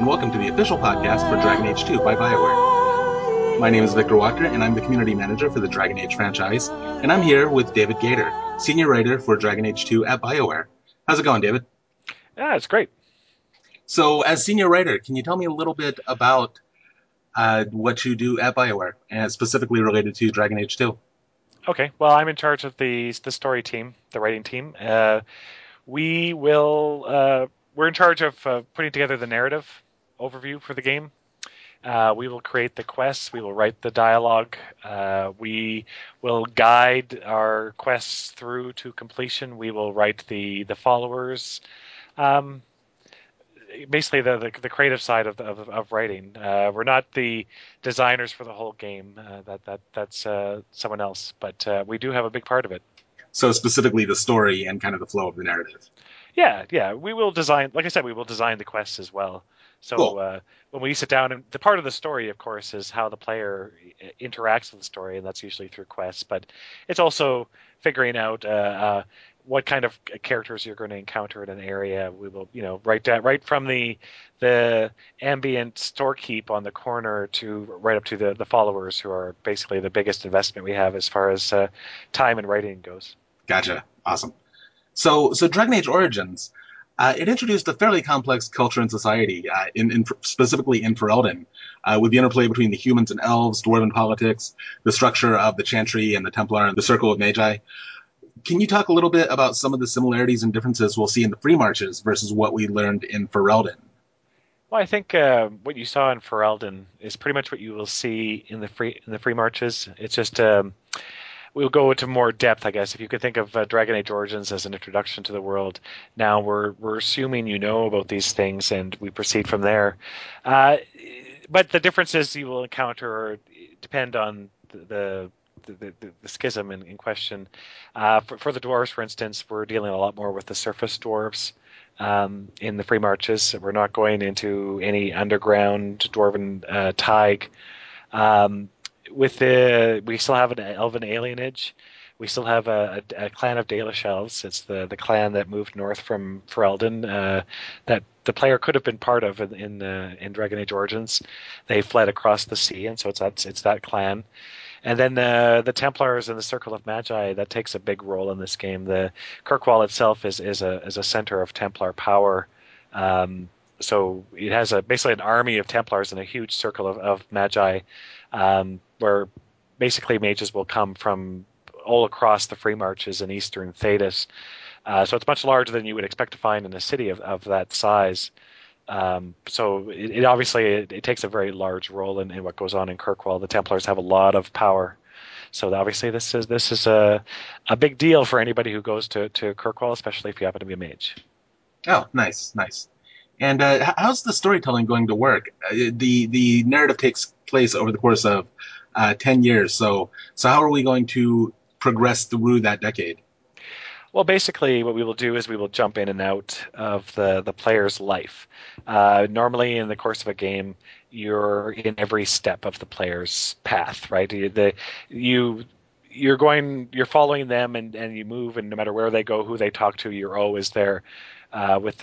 and welcome to the official podcast for Dragon Age 2 by BioWare. My name is Victor Walker, and I'm the community manager for the Dragon Age franchise, and I'm here with David Gator, senior writer for Dragon Age 2 at BioWare. How's it going, David? Yeah, it's great. So, as senior writer, can you tell me a little bit about what you do at BioWare, and specifically related to Dragon Age 2? Okay, well, I'm in charge of the story team, the writing team. We will we're in charge of putting together the narrative overview for the game. We will create the quests. We will write the dialogue. We will guide our quests through to completion. We will write the followers. Um, Basically the creative side of writing. We're not the designers for the whole game. That's someone else, but we do have a big part of it. So, specifically the story and kind of the flow of the narrative. Yeah. We will design, like I said, we will design the quests as well. So Cool. when we sit down, and the part of the story, of course, is how the player interacts with the story, and that's usually through quests. But it's also figuring out what kind of characters you're going to encounter in an area. We will, write down right from the ambient storekeep on the corner to right up to the followers, who are basically the biggest investment we have as far as time and writing goes. Gotcha. Awesome. So Dragon Age Origins, it introduced a fairly complex culture and society, specifically in Ferelden, with the interplay between the humans and elves, dwarven politics, the structure of the Chantry and the Templar, and the Circle of Magi. Can you talk a little bit about some of the similarities and differences we'll see in the Free Marches versus what we learned in Ferelden? Well, I think what you saw in Ferelden is pretty much what you will see in the free marches. It's just we'll go into more depth, I guess. If you could think of Dragon Age Origins as an introduction to the world, now we're assuming you know about these things, and we proceed from there. Uh, but the differences you will encounter depend on the schism in question. For the dwarves, for instance, we're dealing a lot more with the surface dwarves in the free marches. We're not going into any underground dwarven Tig. Um, we still have an elven alienage. We still have a clan of Dalish elves. It's the clan that moved north from Ferelden that the player could have been part of in Dragon Age Origins. They fled across the sea, and so it's that clan. And then the Templars and the Circle of Magi, that takes a big role in this game. The Kirkwall itself is a center of Templar power. So it has basically an army of Templars and a huge circle of Magi, where basically mages will come from all across the Free Marches in Eastern Thedas. So it's much larger than you would expect to find in a city of that size. So it obviously it takes a very large role in what goes on in Kirkwall. The Templars have a lot of power, so obviously this is a big deal for anybody who goes to Kirkwall, especially if you happen to be a mage. Oh, nice, nice. And how's the storytelling going to work? The narrative takes place over the course of 10 years. So how are we going to progress through that decade? Well, basically, what we will do is we will jump in and out of the player's life. Normally, in the course of a game, you're in every step of the player's path, right? You you're following them, and you move, and no matter where they go, who they talk to, you're always there. With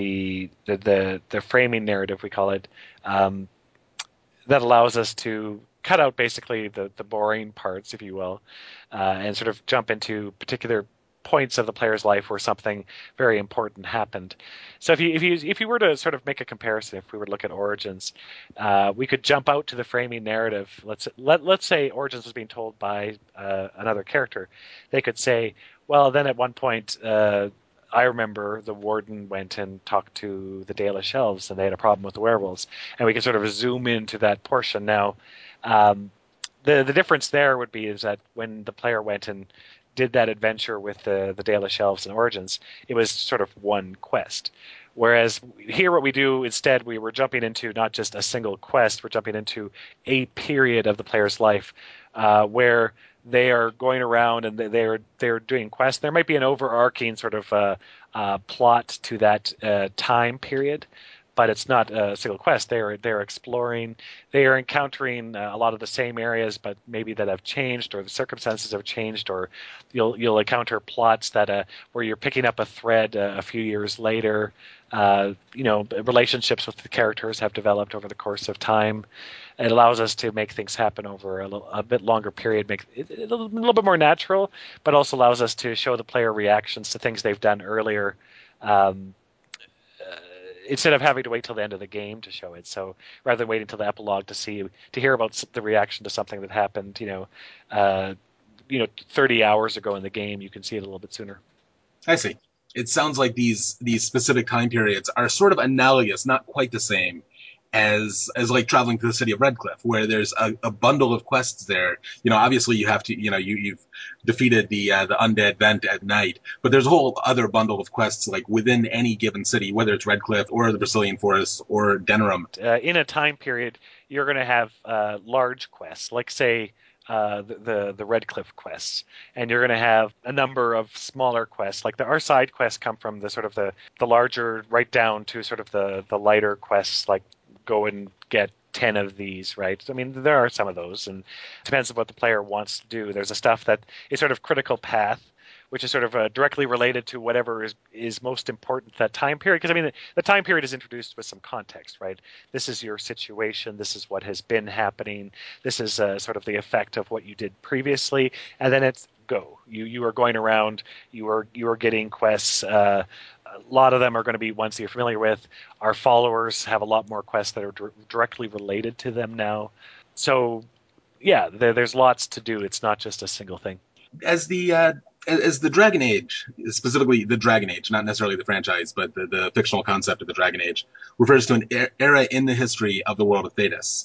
the framing narrative, we call it, um, that allows us to cut out basically the boring parts, if you will, and sort of jump into particular points of the player's life where something very important happened. So if you were to sort of make a comparison, if we were to look at Origins, we could jump out to the framing narrative. Let's say Origins was being told by another character. They could say, well, then at one point. I remember the warden went and talked to the Dalish elves, and they had a problem with the werewolves, and we can sort of zoom into that portion now. Um, the difference there would be is that when the player went and did that adventure with the Dalish elves and Origins, it was sort of one quest. Whereas here, what we do instead, we were jumping into not just a single quest, we're jumping into a period of the player's life where they are going around and they're doing quests. There might be an overarching sort of plot to that time period, but it's not a single quest. They're exploring, they are encountering a lot of the same areas, but maybe that have changed, or the circumstances have changed, or you'll encounter plots that where you're picking up a thread a few years later. Relationships with the characters have developed over the course of time. It allows us to make things happen over a bit longer period, make it a little bit more natural, but also allows us to show the player reactions to things they've done earlier. Um, Instead of having to wait till the end of the game to show it. So rather than waiting till the epilogue to hear about the reaction to something that happened, 30 hours ago in the game, you can see it a little bit sooner. I see. It sounds like these specific time periods are sort of analogous, not quite the same, as like traveling to the city of Redcliffe, where there's a bundle of quests there. Obviously you have to, you've defeated the undead vent at night, but there's a whole other bundle of quests like within any given city, whether it's Redcliffe or the Brazilian Forest or Denerim. In a time period, you're going to have large quests, like say the Redcliffe quests, and you're going to have a number of smaller quests. Like our side quests come from the sort of the larger, right down to sort of the lighter quests, like go and get 10 of these, right? I mean, there are some of those, and it depends on what the player wants to do. There's a stuff that is sort of critical path, which is sort of directly related to whatever is most important that time period. Because I mean, the time period is introduced with some context, right? This is your situation. This is what has been happening. This is sort of the effect of what you did previously, and then it's go. You are going around. You are getting quests. A lot of them are going to be ones that you're familiar with. Our followers have a lot more quests that are directly related to them now. So yeah, there's lots to do. It's not just a single thing. As the Dragon Age, specifically the Dragon Age, not necessarily the franchise, but the fictional concept of the Dragon Age, refers to an era in the history of the world of Thedas.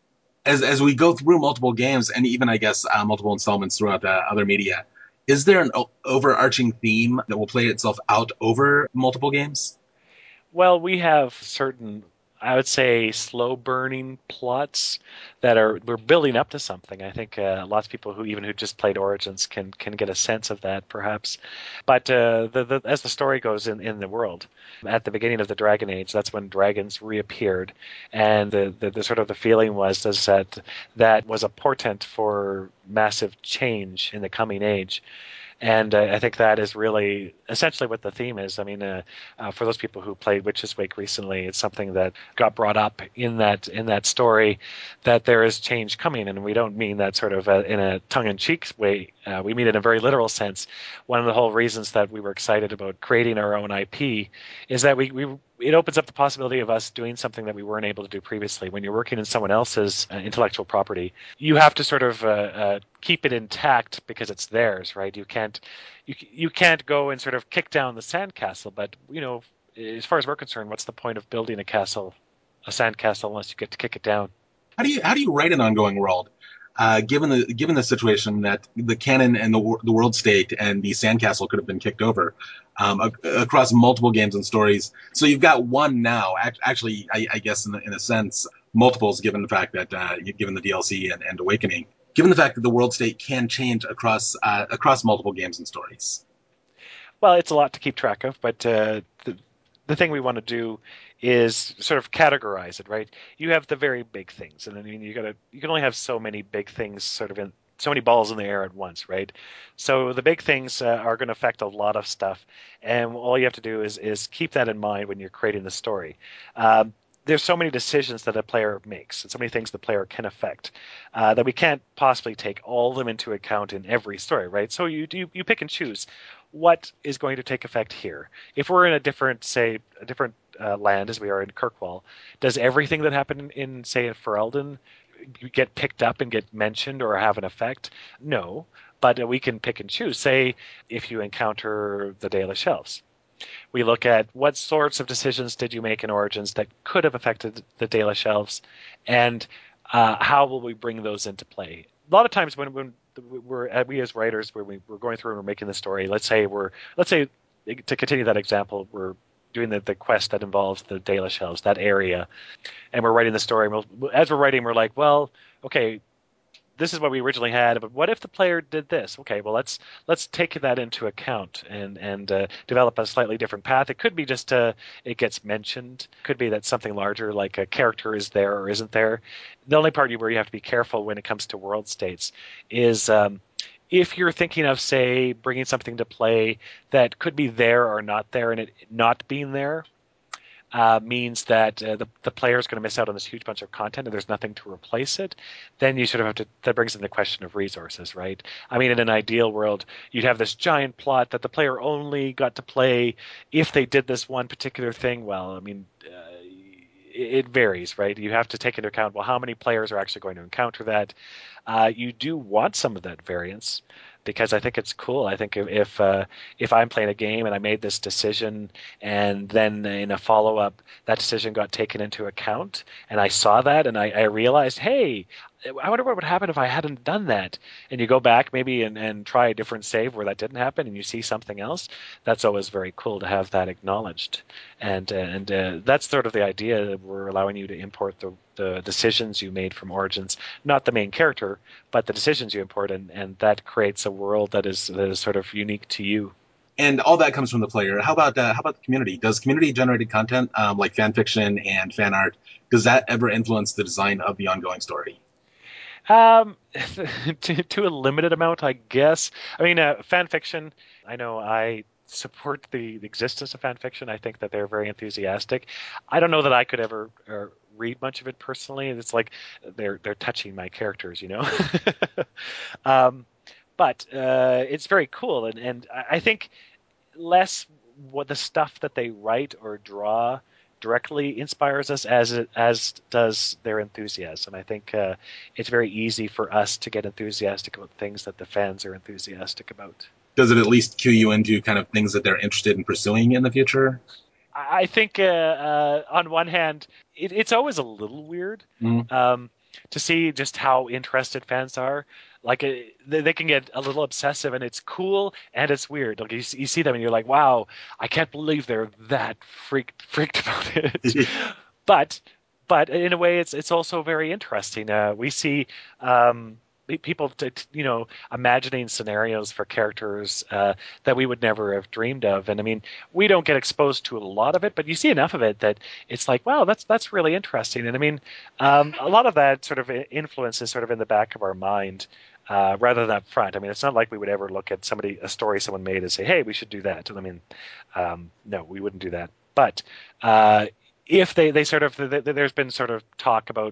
As we go through multiple games and even I guess multiple installments throughout the other media, is there an overarching theme that will play itself out over multiple games? Well, we have certain, I would say, slow burning plots that we're building up to something. I think lots of people who just played Origins can get a sense of that, perhaps. But as the story goes in the world, at the beginning of the Dragon Age, that's when dragons reappeared, and the sort of the feeling was is that that was a portent for massive change in the coming age. And I think that is really essentially what the theme is. I mean, for those people who played Witch's Wake recently, it's something that got brought up in that story that there is change coming, and we don't mean that sort of in a tongue-in-cheek way. We mean it in a very literal sense. One of the whole reasons that we were excited about creating our own IP is that we it opens up the possibility of us doing something that we weren't able to do previously. When you're working in someone else's intellectual property, you have to sort of keep it intact because it's theirs, right? You can't go and sort of kick down the sandcastle. But as far as we're concerned, what's the point of building a sandcastle, unless you get to kick it down? How do you write an ongoing world? Given the situation that the canon and the world state and the sandcastle could have been kicked over across multiple games and stories, so you've got one now. Actually, I guess in a sense, multiples, given the fact that given the DLC and Awakening, given the fact that the world state can change across multiple games and stories. Well, it's a lot to keep track of, but the thing we want to do is sort of categorize it, right? You have the very big things, and then you can only have so many big things, sort of in so many balls in the air at once, right? So the big things are going to affect a lot of stuff, and all you have to do is keep that in mind when you're creating the story. There's so many decisions that a player makes, and so many things the player can affect that we can't possibly take all of them into account in every story, right? So you pick and choose what is going to take effect here. If we're in say, a different land as we are in Kirkwall, does everything that happened say, in Ferelden get picked up and get mentioned or have an effect? No, but we can pick and choose. Say, if you encounter the Dalish Elves, we look at what sorts of decisions did you make in Origins that could have affected the Dalish Elves, and how will we bring those into play? A lot of times when we as writers, when we're going through and we're making the story, let's say to continue that example, we're doing the quest that involves the Dalish Elves, that area, and we're writing the story. As we're writing, we're like, well, okay, this is what we originally had, but what if the player did this? Okay, well let's take that into account and develop a slightly different path. It could be just it gets mentioned. It could be that something larger like a character is there or isn't there. The only part where you have to be careful when it comes to world states is if you're thinking of, say, bringing something to play that could be there or not there, and it not being there means that the player is going to miss out on this huge bunch of content and there's nothing to replace it, then you sort of have to, that brings in the question of resources, right? I mean, in an ideal world, you'd have this giant plot that the player only got to play if they did this one particular thing well. I mean, it varies, right? You have to take into account, well, how many players are actually going to encounter that? You do want some of that variance because I think it's cool. I think if I'm playing a game and I made this decision and then in a follow up that decision got taken into account and I saw that and I realized, hey, I wonder what would happen if I hadn't done that. And you go back maybe and try a different save where that didn't happen and you see something else. That's always very cool to have that acknowledged. And that's sort of the idea that we're allowing you to import the decisions you made from Origins, not the main character, but the decisions you import, and that creates a world that is sort of unique to you. And all that comes from the player. How about the community? Does community generated content like fan fiction and fan art, does that ever influence the design of the ongoing story? Um, to a limited amount, I guess. I mean, fan fiction. I know I support the existence of fan fiction. I think that they're very enthusiastic. I don't know that I could ever read much of it personally. It's like they're touching my characters, you know. um, but it's very cool, and I think less what the stuff that they write or draw directly inspires us as does their enthusiasm. I think it's very easy for us to get enthusiastic about things that the fans are enthusiastic about. Does it at least cue you into kind of things that they're interested in pursuing in the future? I think on one hand, it's always a little weird Mm. um, to see just how interested fans are. Like they can get a little obsessive, and it's cool and it's weird. Like you see them, and you're like, "Wow, I can't believe they're that freaked about it." But but in a way, it's also very interesting. We see. People imagining scenarios for characters that we would never have dreamed of. And I mean, we don't get exposed to a lot of it, but you see enough of it that it's like, wow, that's really interesting. And I mean, a lot of that sort of influence is sort of in the back of our mind. Rather than up front. I mean, it's not like we would ever look at a story someone made and say, "Hey, we should do that." I mean, no, we wouldn't do that. But if they sort of, there's been sort of talk about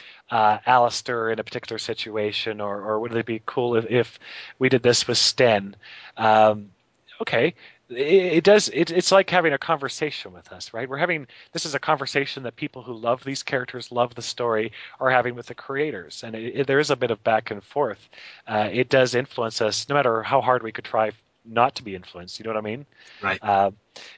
Alistair in a particular situation, or would it be cool if we did this with Sten? Um, okay, it does. It's like having a conversation with us, right? We're having this is a conversation that people who love these characters, love the story, are having with the creators, and there is a bit of back and forth. It does influence us, no matter how hard we could try not to be influenced. You know what I mean? Right. Uh,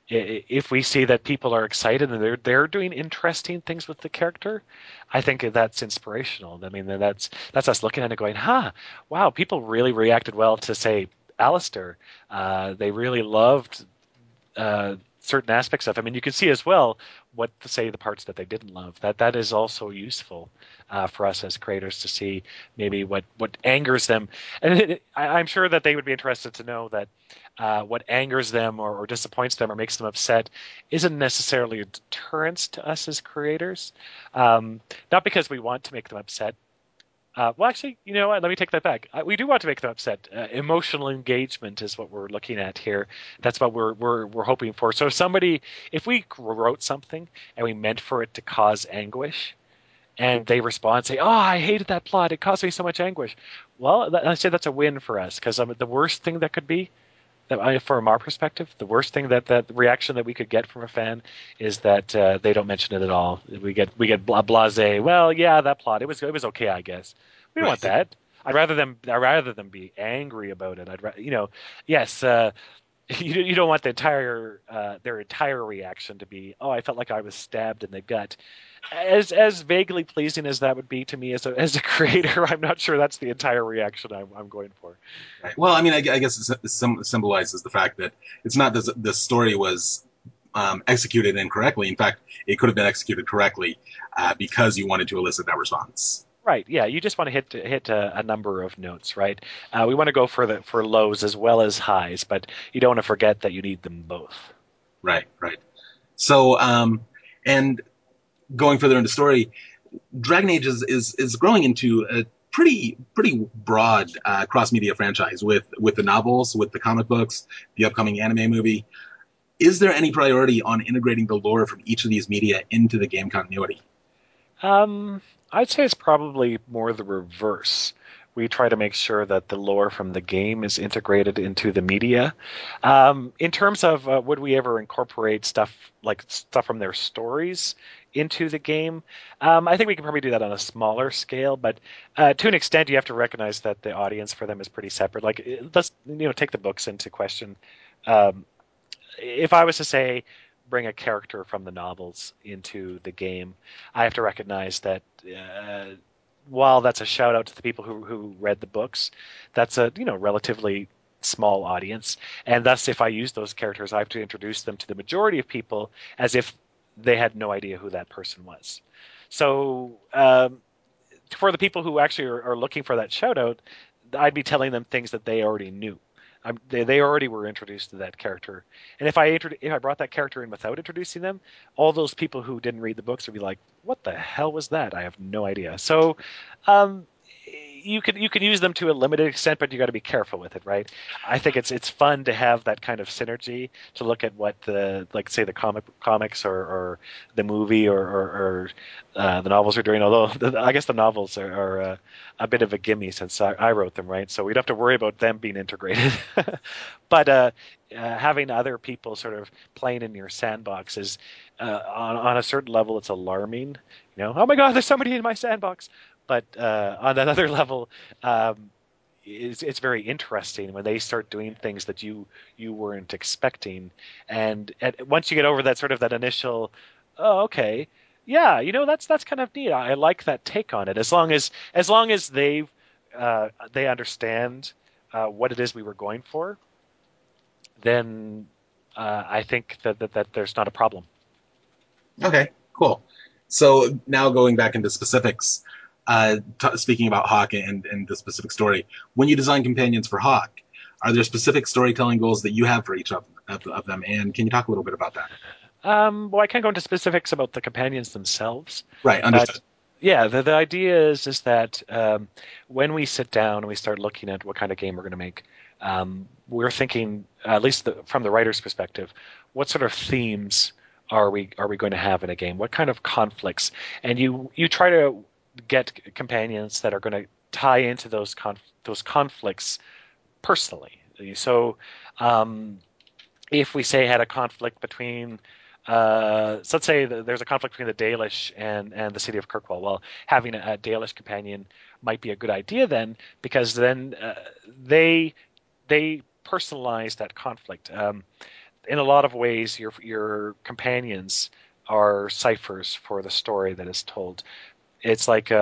if we see that people are excited and they're doing interesting things with the character, I think that's inspirational. I mean, that's us looking at it going, "Huh, wow, people really reacted well to say Alistair. They really loved certain aspects of him, and you can see as well what to say the parts that they didn't love. That is also useful for us as creators to see maybe what angers them, and I'm sure that they would be interested to know that what angers them or disappoints them or makes them upset isn't necessarily a deterrence to us as creators. Not because we want to make them upset, well, actually, you know what? Let me take that back. We do want to make them upset. Emotional engagement is what we're looking at here. That's what we're hoping for. So, if we wrote something and we meant for it to cause anguish, and they respond, and say, "Oh, I hated that plot. It caused me so much anguish." Well, I say that's a win for us because the worst thing that could be from our perspective, the worst thing that reaction that we could get from a fan is that they don't mention it at all. We get blase. Well, yeah, that plot it was okay, I guess. We don't want Right. that. I'd rather them be angry about it. Yes. You don't want their entire reaction to be, "Oh, I felt like I was stabbed in the gut." As vaguely pleasing as that would be to me as a creator, I'm not sure that's the entire reaction I'm going for. Right. Well, I mean, I guess it symbolizes the fact that it's not that the story was executed incorrectly. In fact, it could have been executed correctly because you wanted to elicit that response. Right. Yeah. You just want to hit a number of notes, right? We want to go for lows as well as highs, but you don't want to forget that you need them both. Right, right. So, and going further into story, Dragon Age is growing into a pretty broad cross media franchise with the novels, with the comic books, the upcoming anime movie. Is there any priority on integrating the lore from each of these media into the game continuity? Um, I'd say it's probably more the reverse. We try to make sure that the lore from the game is integrated into the media. In terms of would we ever incorporate stuff from their stories into the game? I think we can probably do that on a smaller scale, but to an extent, you have to recognize that the audience for them is pretty separate. Like, let's take the books into question. Um, if I was to say bring a character from the novels into the game, I have to recognize that while that's a shout out to the people who read the books, that's a relatively small audience, and thus if I use those characters, I have to introduce them to the majority of people as if they had no idea who that person was. So for the people who actually are looking for that shout out, I'd be telling them things that they already knew. They already were introduced to that character, and if I brought that character in without introducing them, all those people who didn't read the books would be like, "What the hell was that? I have no idea." So, um, you can use them to a limited extent, but you got to be careful with it, right? I think it's fun to have that kind of synergy to look at what the like say the comics or the movie or the novels are doing. Although I guess the novels are a bit of a gimme since I wrote them, right? So we don't have to worry about them being integrated. But having other people sort of playing in your sandbox is, on a certain level, it's alarming. Oh my God, there's somebody in my sandbox. But on another level, um, it's very interesting when they start doing things that you weren't expecting. And once you get over that sort of that initial, oh, okay, yeah, that's kind of neat. I like that take on it. As long as they understand what it is we were going for, then I think that there's not a problem. Okay, cool. So now going back into specifics, speaking about Hawk and the specific story, when you design companions for Hawk, are there specific storytelling goals that you have for each of them? And can you talk a little bit about that? Well, I can't go into specifics about the companions themselves, Right, understood. but yeah, the idea is that when we sit down and we start looking at what kind of game we're going to make, we're thinking, at least from the writer's perspective, what sort of themes are we going to have in a game? What kind of conflicts? And you try to get companions that are going to tie into those conflicts personally. So. Um, if we say had a conflict between so let's say there's a conflict between the Dalish and the city of Kirkwall. Well, having a Dalish companion might be a good idea then, because then they personalize that conflict. In a lot of ways, your companions are ciphers for the story that is told. It's like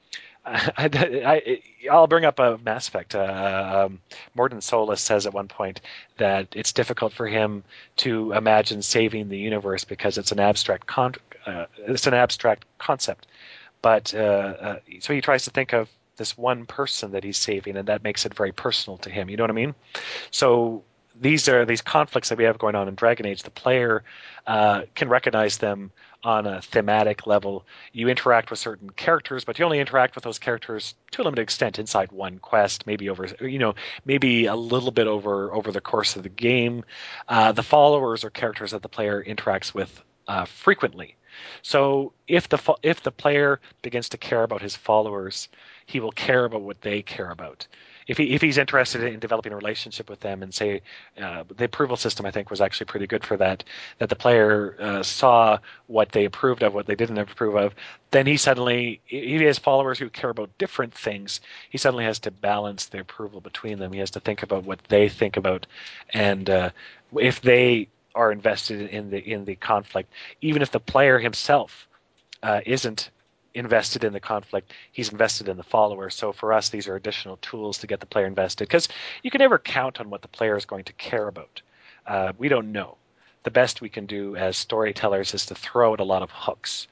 I'll bring up a Mass Effect. Mordin Solus says at one point that it's difficult for him to imagine saving the universe because it's an abstract concept. But so he tries to think of this one person that he's saving, and that makes it very personal to him. You know what I mean? So these are these conflicts that we have going on in Dragon Age. The player can recognize them on a thematic level. You interact with certain characters, but you only interact with those characters to a limited extent inside one quest, maybe maybe a little bit over the course of the game. The followers are characters that the player interacts with frequently. So if the player begins to care about his followers, he will care about what they care about. If he's interested in developing a relationship with them, and say the approval system, I think, was actually pretty good for that. That the player saw what they approved of, what they didn't approve of. Then he has followers who care about different things. He suddenly has to balance the approval between them. He has to think about what they think about, and if they are invested in the conflict, even if the player himself isn't invested in the conflict, he's invested in the follower. So for us, these are additional tools to get the player invested, because you can never count on what the player is going to care about. We don't know. The best we can do as storytellers is to throw out a lot of hooks.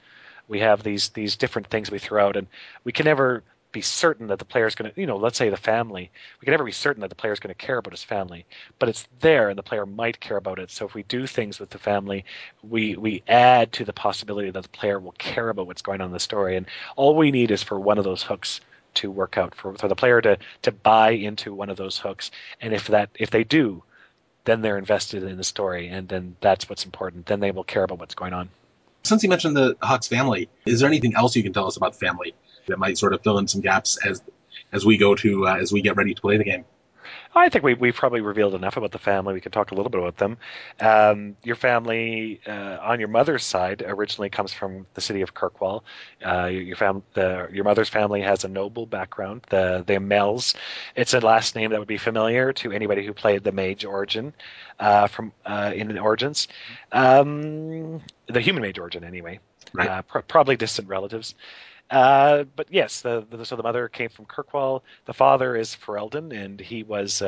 We have these different things we throw out, and we can never be certain that the player is going to, let's say the family, we can never be certain that the player is going to care about his family, but it's there and the player might care about it. So if we do things with the family, we add to the possibility that the player will care about what's going on in the story. And all we need is for one of those hooks to work out, for the player to buy into one of those hooks. And if they do, then they're invested in the story, and then that's what's important. Then they will care about what's going on. Since you mentioned the Hux family, is there anything else you can tell us about the family that might sort of fill in some gaps as we get ready to play the game? I think we've probably revealed enough about the family. We can talk a little bit about them. Your family, on your mother's side, originally comes from the city of Kirkwall. Your mother's family has a noble background. The Mells, it's a last name that would be familiar to anybody who played the Mage Origin from in Origins, the human Mage Origin anyway. Right. Probably distant relatives. But yes, so the mother came from Kirkwall. The father is Ferelden, and he was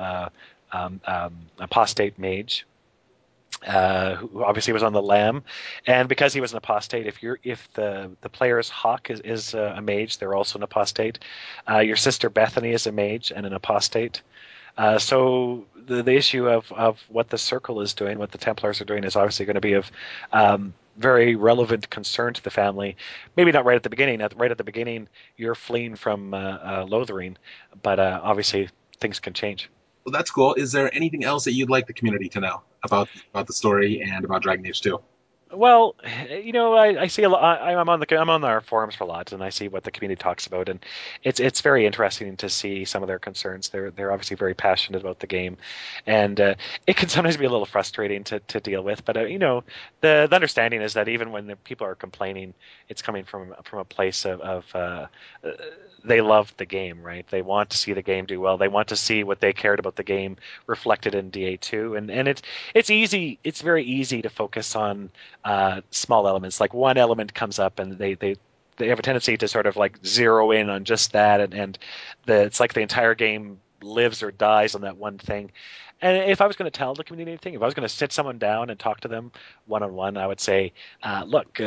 apostate mage, who obviously was on the Lamb. And because he was an apostate, if the player's Hawk is a mage, they're also an apostate. Your sister Bethany is a mage and an apostate. So the issue of what the Circle is doing, what the Templars are doing, is obviously going to be of very relevant concern to the family. Maybe not right at the beginning. Right at the beginning, you're fleeing from Lotharing, but obviously things can change. Well, that's cool. Is there anything else that you'd like the community to know about the story and about Dragon Age 2? Well, I see a lot. I'm on our forums for a lot, and I see what the community talks about, and it's very interesting to see some of their concerns. They're obviously very passionate about the game, and it can sometimes be a little frustrating to deal with. But the understanding is that even when the people are complaining, it's coming from a place of they love the game, right? They want to see the game do well. They want to see what they cared about the game reflected in DA2, and it's easy. It's very easy to focus on small elements. Like one element comes up, and they have a tendency to sort of like zero in on just that, and it's like the entire game lives or dies on that one thing. And if I was going to tell the community anything, if I was going to sit someone down and talk to them one on one, I would say, look.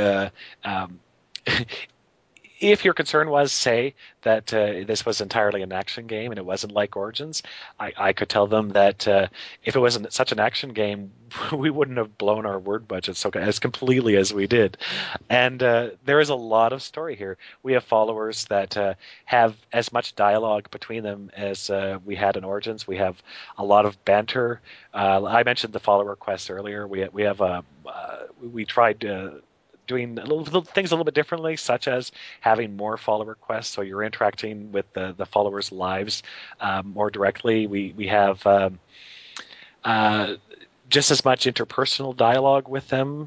If your concern was, say, that this was entirely an action game and it wasn't like Origins, I could tell them that if it wasn't such an action game, we wouldn't have blown our word budget as completely as we did. And there is a lot of story here. We have followers that have as much dialogue between them as we had in Origins. We have a lot of banter. I mentioned the follower quest earlier. We tried. Doing little things a little bit differently, such as having more follower requests, so you're interacting with the followers' lives more directly. We have uh, just as much interpersonal dialogue with them,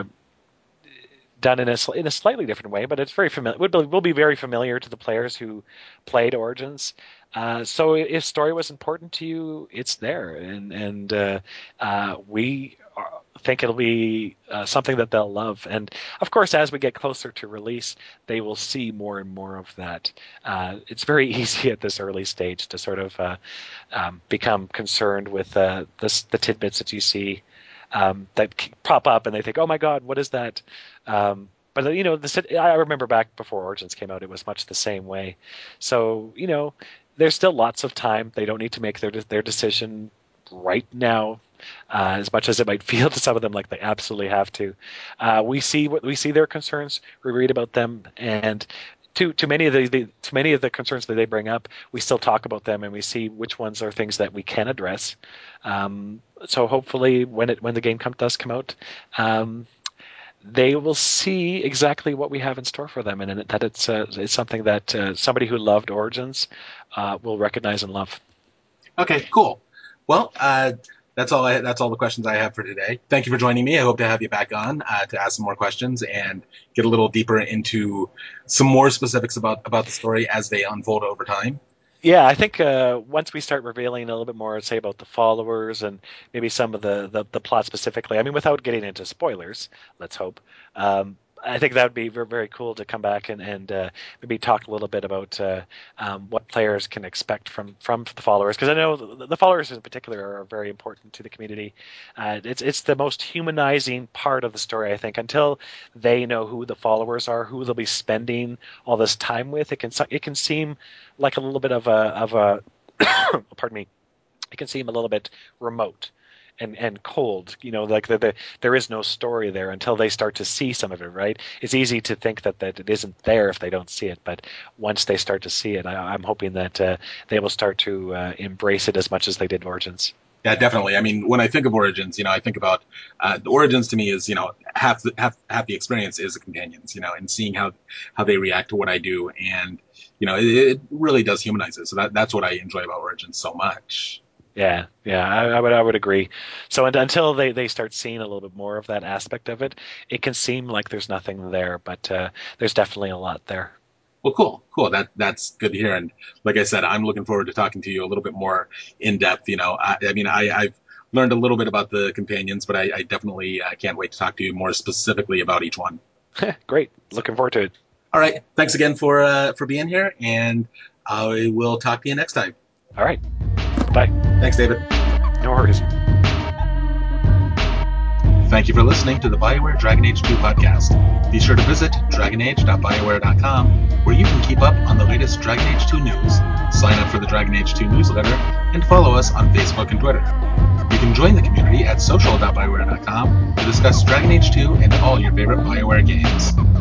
done in a slightly different way, but it's very familiar. Will be very familiar to the players who played Origins. So if story was important to you, it's there, and we think it'll be something that they'll love. And of course, as we get closer to release, they will see more and more of that. It's very easy at this early stage to sort of become concerned with the tidbits that you see that pop up, and they think, "Oh my God, what is that?" But I remember back before Origins came out, it was much the same way. So there's still lots of time. They don't need to make their decision right now, as much as it might feel to some of them like they absolutely have to. We see their concerns, we read about them, and to many of the concerns that they bring up, we still talk about them, and we see which ones are things that we can address. So hopefully, when the game does come out, they will see exactly what we have in store for them, and that it's something that somebody who loved Origins will recognize and love. Okay, cool. Well, that's all the questions I have for today. Thank you for joining me. I hope to have you back on to ask some more questions and get a little deeper into some more specifics about the story as they unfold over time. Yeah, I think once we start revealing a little bit more, say about the followers and maybe some of the plot specifically. I mean, without getting into spoilers, let's hope. I think that would be very, very cool to come back and maybe talk a little bit about what players can expect from the followers, because I know the followers in particular are very important to the community. It's the most humanizing part of the story, I think. Until they know who the followers are, who they'll be spending all this time with, it can seem like a little bit of a pardon me, it can seem a little bit remote and cold. Like there is no story there until they start to see some of it, right? It's easy to think that it isn't there if they don't see it, but once they start to see it, I'm hoping that they will start to embrace it as much as they did Origins. Yeah, definitely. I mean, when I think of Origins, I think about the Origins to me is, half the experience is the companions, and seeing how they react to what I do, and it really does humanize it. So that's what I enjoy about Origins so much. Yeah, yeah, I would agree. So until they start seeing a little bit more of that aspect of it, it can seem like there's nothing there, but there's definitely a lot there. Well, cool, cool. That's good to hear. And like I said, I'm looking forward to talking to you a little bit more in depth. I mean, I've learned a little bit about the companions, but I definitely can't wait to talk to you more specifically about each one. Great, So, looking forward to it. all right, thanks again for being here, and I will talk to you next time. All right, bye. Thanks, David. No worries. Thank you for listening to the BioWare Dragon Age 2 podcast. Be sure to visit dragonage.bioware.com, where you can keep up on the latest Dragon Age 2 news, sign up for the Dragon Age 2 newsletter, and follow us on Facebook and Twitter. You can join the community at social.bioware.com to discuss Dragon Age 2 and all your favorite BioWare games.